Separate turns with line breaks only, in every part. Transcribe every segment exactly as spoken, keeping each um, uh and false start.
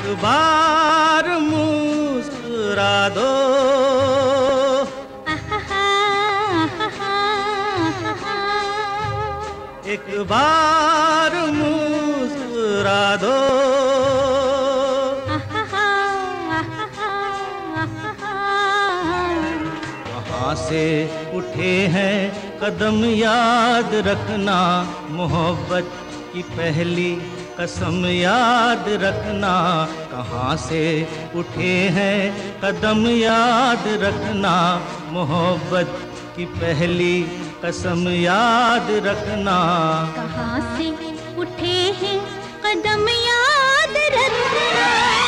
बार मुस्कुरा दो, एक बार मुस्कुरा दो। कहाँ से उठे हैं कदम याद रखना, मोहब्बत की पहली कसम याद रखना। कहाँ से उठे हैं कदम याद रखना, मोहब्बत की पहली कसम याद रखना।
कहाँ से उठे हैं कदम याद रखना।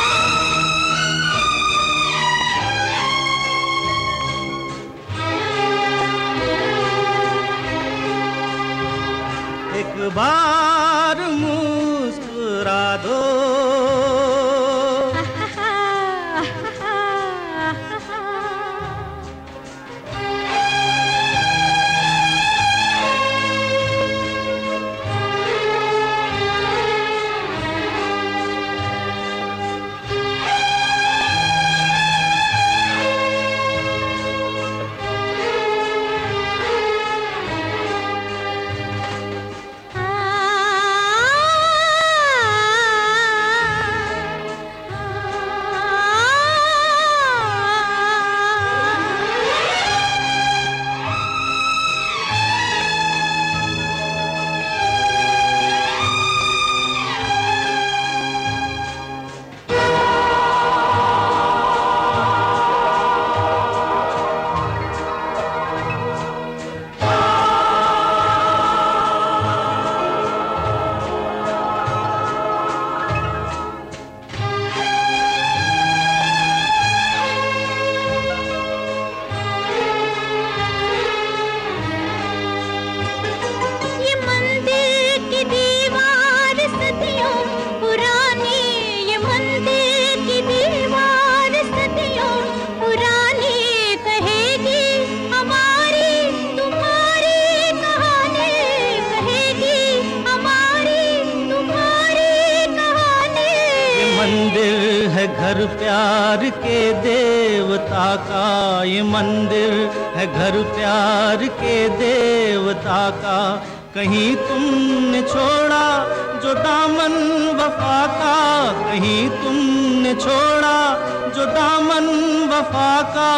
एक बार मुस्कुरा दो, मंदिर है घर प्यार के देवता का, ये मंदिर है घर प्यार के देवता का। कहीं तुमने छोड़ा जो दामन वफा का, कहीं तुमने छोड़ा जो दामन वफा का।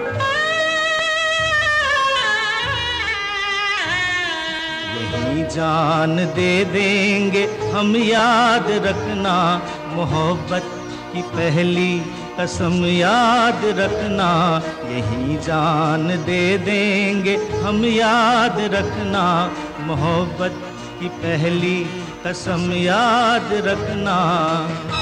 यही जान दे देंगे हम याद रखना, मोहब्बत की पहली कसम याद रखना। यही जान दे देंगे हम याद रखना, मोहब्बत की पहली कसम याद रखना।